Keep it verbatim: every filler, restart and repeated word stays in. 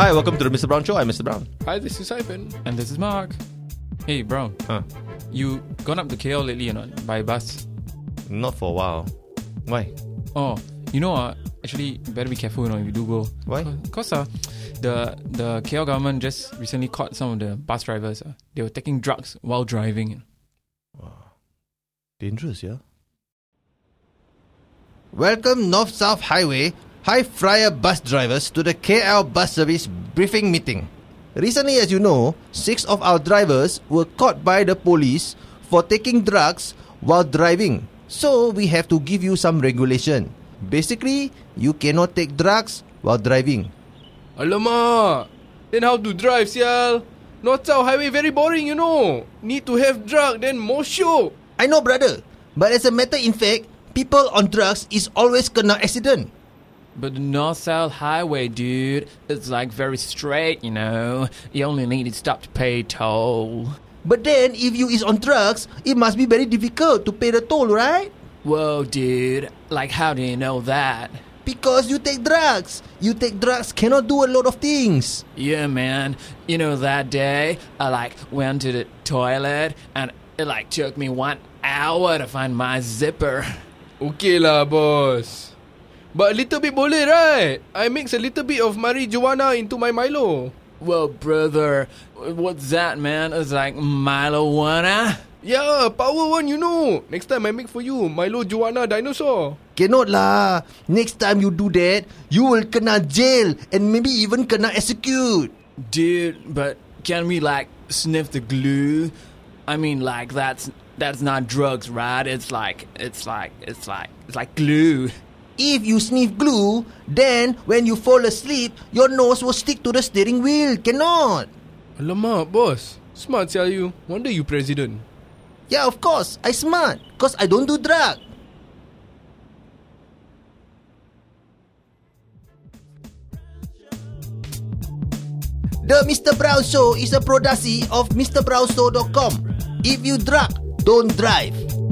Hi, welcome to the Mister Brown Show. I'm Mister Brown. Hi, this is Ivan. And this is Mark. Hey, Brown. Huh? You gone up to K L lately or not? By bus? Not for a while. Why? Oh, you know, uh, actually, you better be careful, you know, if you do go. Why? Because uh, the the K L government just recently caught some of the bus drivers. Uh, they were taking drugs while driving. Wow. Dangerous, yeah? Welcome North-South Highway High Flyer bus drivers to the K L bus service briefing meeting. Recently, as you know, six of our drivers were caught by the police for taking drugs while driving. So, we have to give you some regulation. Basically, you cannot take drugs while driving. Alamak! Then how to drive, sial? North-South Highway very boring, you know. Need to have drug, then more show. I know, brother. But as a matter in fact, people on drugs is always kena accident. But the North-South Highway, dude, it's like very straight, you know. You only need to stop to pay toll. But then, if you is on drugs, it must be very difficult to pay the toll, right? Whoa, dude. Like, how do you know that? Because you take drugs. You take drugs cannot do a lot of things. Yeah, man. You know, that day, I, like, went to the toilet, and it, like, took me one hour to find my zipper. Okay lah, boss. But a little bit boleh, right? I mix a little bit of marijuana into my Milo. Well, brother, what's that, man? It's like Milo-wana? Yeah, power one, you know. Next time I make for you Milo Juana Dinosaur. Cannot lah. Next time you do that, you will kena jail and maybe even kena execute. Dude, but can we, like, sniff the glue? I mean, like, that's that's not drugs, right? It's like, it's like, it's like, it's like glue. If you sniff glue, then when you fall asleep, your nose will stick to the steering wheel. Cannot. Alamak, boss. Smart sial you. Wonder you president. Yeah, of course. I smart. Cause I don't do drug. The Mister Brown Show is a production of Mr Brown Show dot com. If you drug, don't drive.